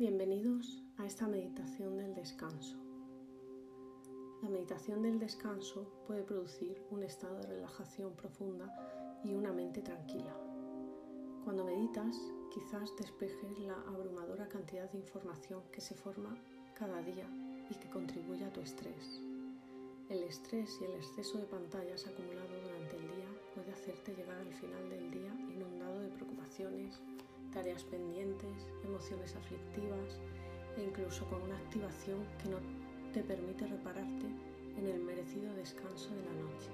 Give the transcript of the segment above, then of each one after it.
Bienvenidos a esta meditación del descanso. La meditación del descanso puede producir un estado de relajación profunda y una mente tranquila. Cuando meditas, quizás despejes la abrumadora cantidad de información que se forma cada día y que contribuye a tu estrés. El estrés y el exceso de pantallas acumulado durante el día puede hacerte llegar al final del día inundado de preocupaciones, tareas pendientes, emociones aflictivas e incluso con una activación que no te permite repararte en el merecido descanso de la noche.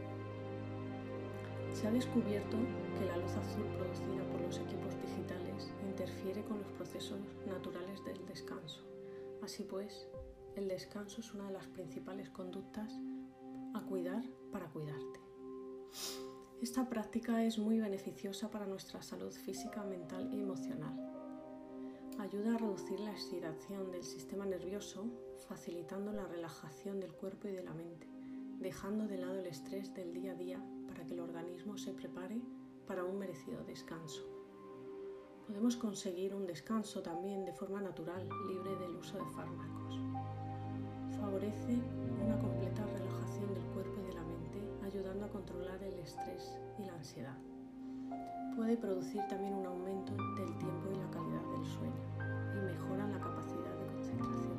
Se ha descubierto que la luz azul producida por los equipos digitales interfiere con los procesos naturales del descanso. Así pues, el descanso es una de las principales conductas a cuidar para cuidarte. Esta práctica es muy beneficiosa para nuestra salud física, mental y emocional. Ayuda a reducir la excitación del sistema nervioso, facilitando la relajación del cuerpo y de la mente, dejando de lado el estrés del día a día para que el organismo se prepare para un merecido descanso. Podemos conseguir un descanso también de forma natural, libre del uso de fármacos. Favorece una completa relajación del cuerpo y de la mente, ayudando a controlar el estrés y la ansiedad. Puede producir también un aumento del tiempo y la calidad del sueño y mejora la capacidad de concentración.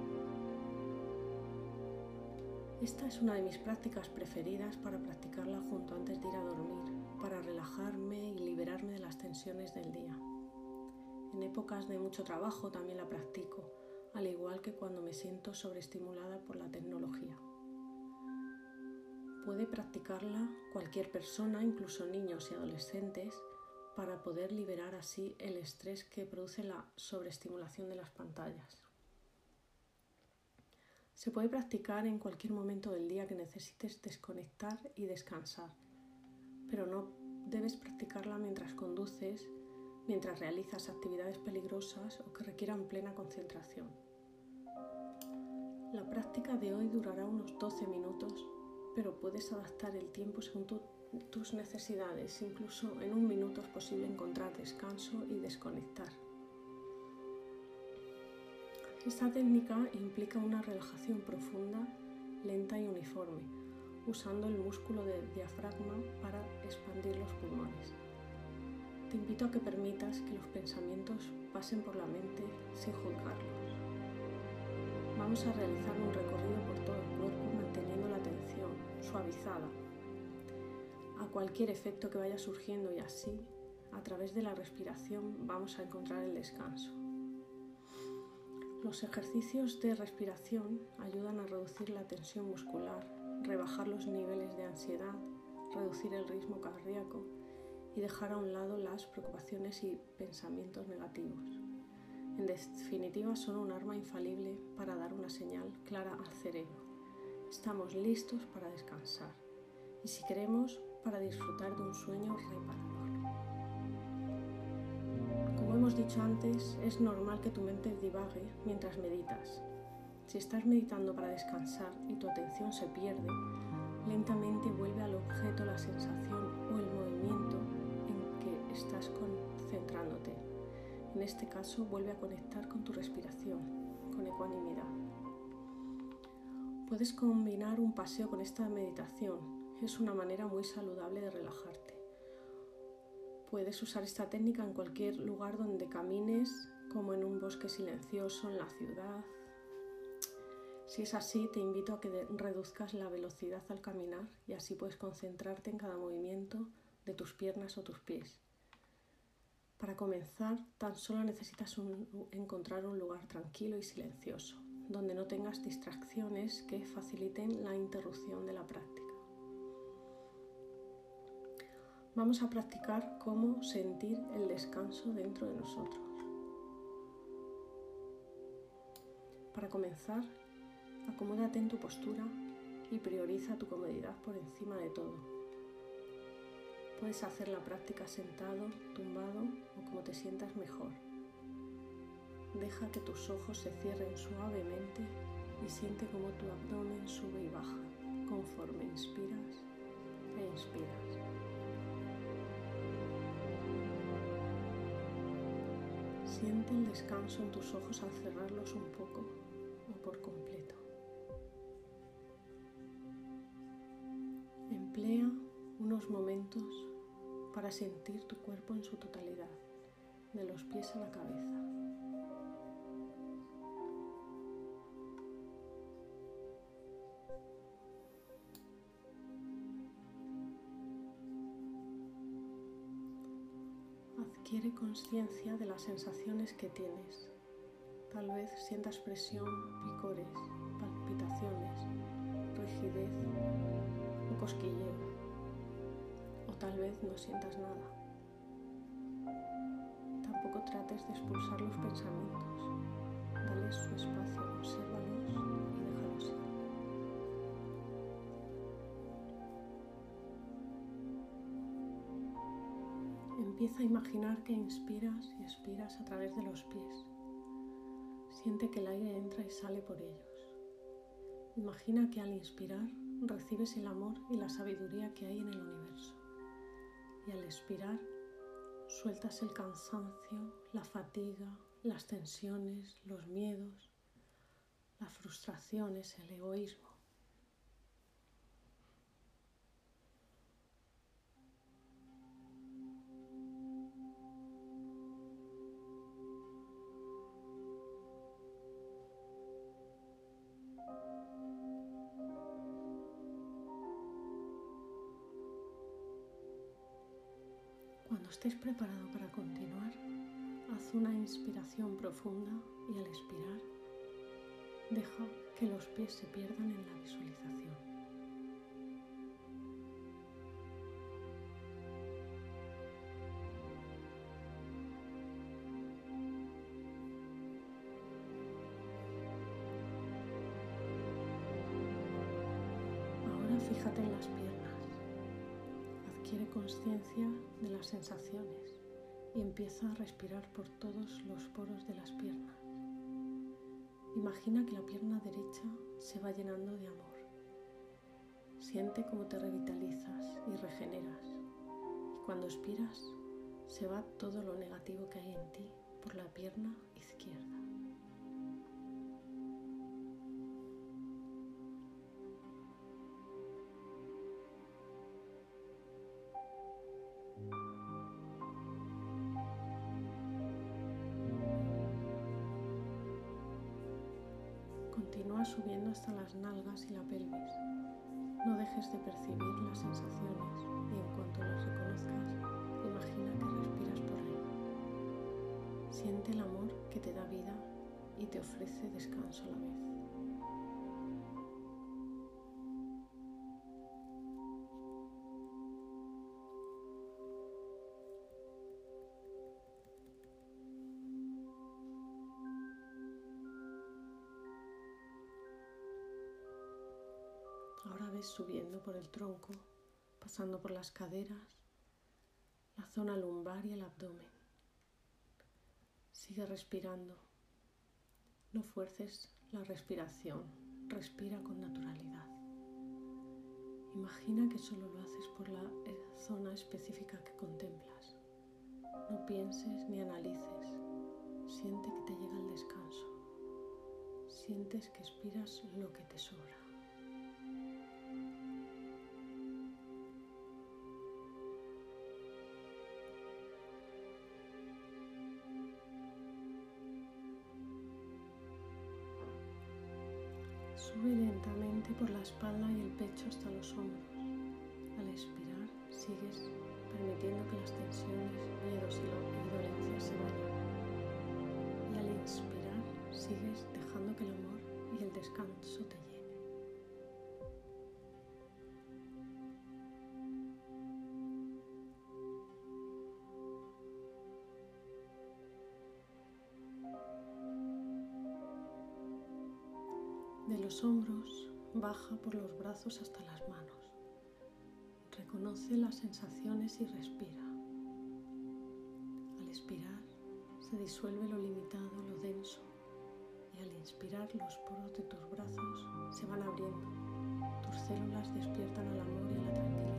Esta es una de mis prácticas preferidas para practicarla junto antes de ir a dormir, para relajarme y liberarme de las tensiones del día. En épocas de mucho trabajo también la practico, al igual que cuando me siento sobreestimulada por la tecnología. Puede practicarla cualquier persona, incluso niños y adolescentes, para poder liberar así el estrés que produce la sobreestimulación de las pantallas. Se puede practicar en cualquier momento del día que necesites desconectar y descansar, pero no debes practicarla mientras conduces, mientras realizas actividades peligrosas o que requieran plena concentración. La práctica de hoy durará unos 12 minutos, pero puedes adaptar el tiempo según tus necesidades. Incluso en un minuto es posible encontrar descanso y desconectar. Esta técnica implica una relajación profunda, lenta y uniforme, usando el músculo del diafragma para expandir los pulmones. Te invito a que permitas que los pensamientos pasen por la mente sin juzgarlos. Vamos a realizar un recorrido por todo el cuerpo manteniendo la atención suavizada a cualquier efecto que vaya surgiendo y así, a través de la respiración, vamos a encontrar el descanso. Los ejercicios de respiración ayudan a reducir la tensión muscular, rebajar los niveles de ansiedad, reducir el ritmo cardíaco y dejar a un lado las preocupaciones y pensamientos negativos. En definitiva, son un arma infalible para dar una señal clara al cerebro. Estamos listos para descansar y, si queremos, para disfrutar de un sueño reparador. Como hemos dicho antes, es normal que tu mente divague mientras meditas. Si estás meditando para descansar y tu atención se pierde, lentamente vuelve al objeto la sensación o el movimiento en que estás concentrándote. En este caso, vuelve a conectar con tu respiración, con ecuanimidad. Puedes combinar un paseo con esta meditación. Es una manera muy saludable de relajarte. Puedes usar esta técnica en cualquier lugar donde camines, como en un bosque silencioso, en la ciudad. Si es así, te invito a que reduzcas la velocidad al caminar y así puedes concentrarte en cada movimiento de tus piernas o tus pies. Para comenzar, tan solo necesitas encontrar un lugar tranquilo y silencioso, donde no tengas distracciones que faciliten la interrupción de la práctica. Vamos a practicar cómo sentir el descanso dentro de nosotros. Para comenzar, acomódate en tu postura y prioriza tu comodidad por encima de todo. Puedes hacer la práctica sentado, tumbado o como te sientas mejor. Deja que tus ojos se cierren suavemente y siente cómo tu abdomen sube y baja conforme inspiras e inspiras. Siente el descanso en tus ojos al cerrarlos un poco o por completo. Emplea unos momentos para sentir tu cuerpo en su totalidad, de los pies a la cabeza. Adquiere conciencia de las sensaciones que tienes. Tal vez sientas presión, picores, palpitaciones, rigidez o cosquilleo. O tal vez no sientas nada. Tampoco trates de expulsar los pensamientos. Dales su espacio, obsérvalos y déjalos ir. Empieza a imaginar que inspiras y expiras a través de los pies. Siente que el aire entra y sale por ellos. Imagina que al inspirar recibes el amor y la sabiduría que hay en el universo. Y al expirar sueltas el cansancio, la fatiga, las tensiones, los miedos, las frustraciones, el egoísmo. Cuando estés preparado para continuar, haz una inspiración profunda y al expirar, deja que los pies se pierdan en la visualización. Ahora fíjate en las piernas. Adquiere conciencia de las sensaciones y empieza a respirar por todos los poros de las piernas. Imagina que la pierna derecha se va llenando de amor. Siente cómo te revitalizas y regeneras. Y cuando expiras, se va todo lo negativo que hay en ti por la pierna izquierda. Continúa subiendo hasta las nalgas y la pelvis. No dejes de percibir las sensaciones y en cuanto las reconozcas, imagina que respiras por ahí. Siente el amor que te da vida y te ofrece descanso a la vez. Ahora ves subiendo por el tronco, pasando por las caderas, la zona lumbar y el abdomen. Sigue respirando. No fuerces la respiración, respira con naturalidad. Imagina que solo lo haces por la zona específica que contemplas. No pienses ni analices. Siente que te llega el descanso. Sientes que expiras lo que te sobra. Sube lentamente por la espalda y el pecho hasta los hombros. Al expirar, sigues permitiendo que las tensiones, miedos y dolencias se vayan. Y al inspirar, sigues dejando que el amor y el descanso te llenen. De los hombros, baja por los brazos hasta las manos. Reconoce las sensaciones y respira. Al expirar, se disuelve lo limitado, lo denso. Y al inspirar, los poros de tus brazos se van abriendo. Tus células despiertan al amor y a la tranquilidad.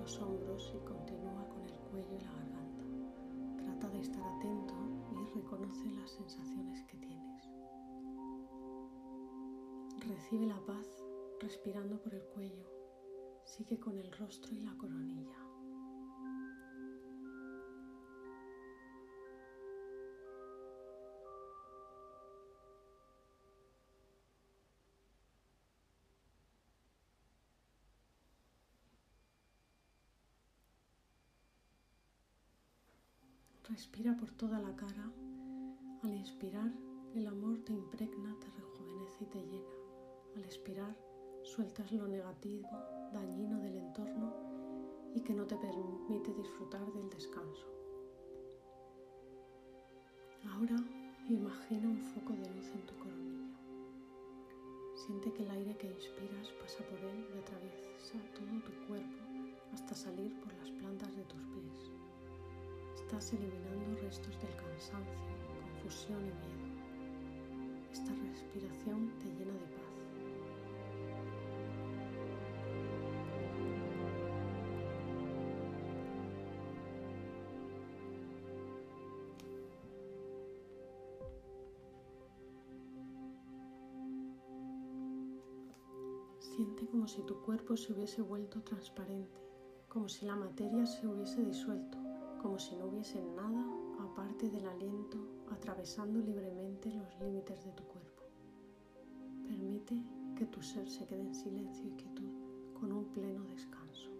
los hombros y continúa con el cuello y la garganta. Trata de estar atento y reconoce las sensaciones que tienes. Recibe la paz respirando por el cuello. Sigue con el rostro y la coronilla. Respira por toda la cara. Al inspirar, el amor te impregna, te rejuvenece y te llena. Al expirar, sueltas lo negativo, dañino del entorno y que no te permite disfrutar del descanso. Ahora imagina un foco de luz en tu coronilla. Siente que el aire que inspiras pasa por él y atraviesa todo tu cuerpo hasta salir por las plantas de tus pies. Estás eliminando restos del cansancio, confusión y miedo. Esta respiración te llena de paz. Siente como si tu cuerpo se hubiese vuelto transparente, como si la materia se hubiese disuelto, como si no hubiese nada aparte del aliento atravesando libremente los límites de tu cuerpo. Permite que tu ser se quede en silencio y quietud con un pleno descanso.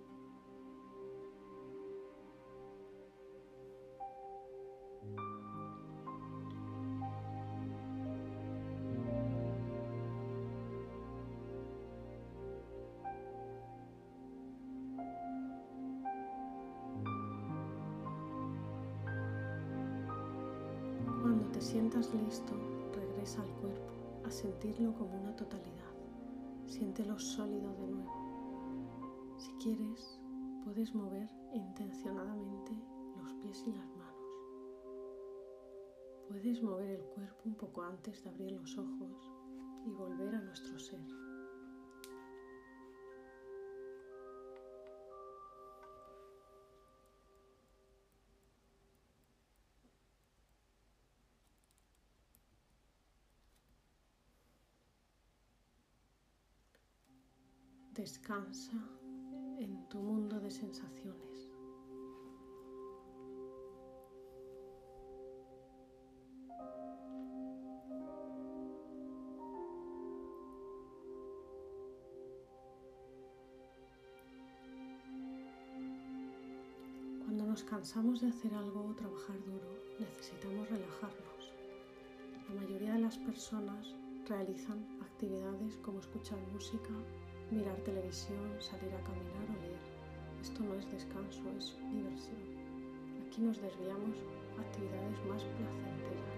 Cuando te sientas listo, regresa al cuerpo a sentirlo como una totalidad. Siéntelo sólido de nuevo. Si quieres, puedes mover intencionadamente los pies y las manos. Puedes mover el cuerpo un poco antes de abrir los ojos y volver a nuestro ser. Descansa en tu mundo de sensaciones. Cuando nos cansamos de hacer algo o trabajar duro, necesitamos relajarnos. La mayoría de las personas realizan actividades como escuchar música, mirar televisión, salir a caminar o leer. Esto no es descanso, es diversión. Aquí nos desviamos a actividades más placenteras.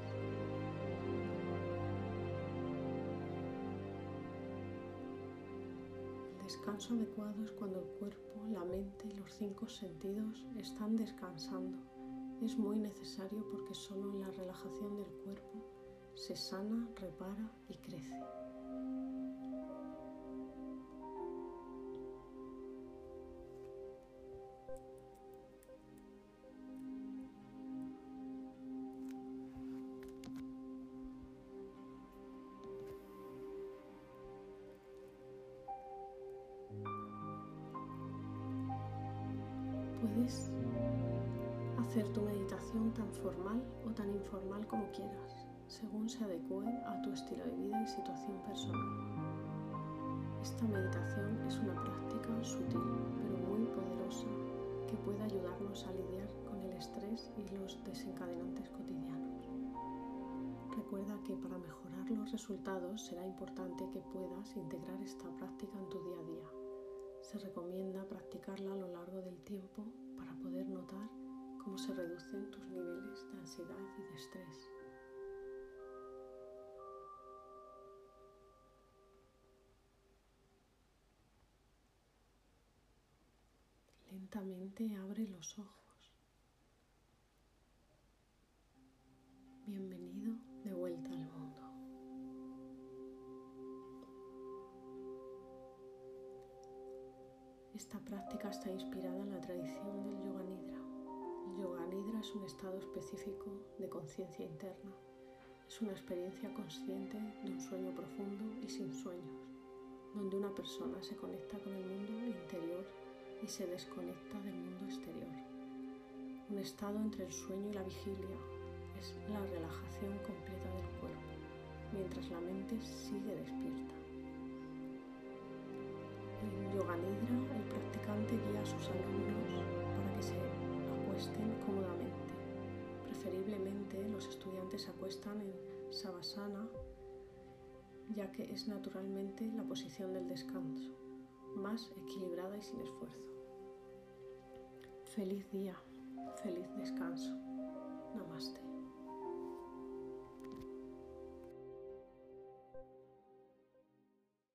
El descanso adecuado es cuando el cuerpo, la mente y los 5 sentidos están descansando. Es muy necesario porque solo en la relajación del cuerpo se sana, repara y crece. Puedes hacer tu meditación tan formal o tan informal como quieras, según se adecue a tu estilo de vida y situación personal. Esta meditación es una práctica sutil, pero muy poderosa, que puede ayudarnos a lidiar con el estrés y los desencadenantes cotidianos. Recuerda que para mejorar los resultados será importante que puedas integrar esta práctica en tu día a día. Se recomienda practicarla a lo largo del tiempo para poder notar cómo se reducen tus niveles de ansiedad y de estrés. Lentamente abre los ojos. Bienvenido de vuelta al mundo. Esta práctica está inspirada en la tradición del Yoga Nidra. El Yoga Nidra es un estado específico de conciencia interna. Es una experiencia consciente de un sueño profundo y sin sueños, donde una persona se conecta con el mundo interior y se desconecta del mundo exterior. Un estado entre el sueño y la vigilia es la relajación completa del cuerpo, mientras la mente sigue despierta. En Yoga Nidra, el practicante guía a sus alumnos para que se acuesten cómodamente. Preferiblemente, los estudiantes se acuestan en Savasana, ya que es naturalmente la posición del descanso, más equilibrada y sin esfuerzo. Feliz día, feliz descanso. Namaste.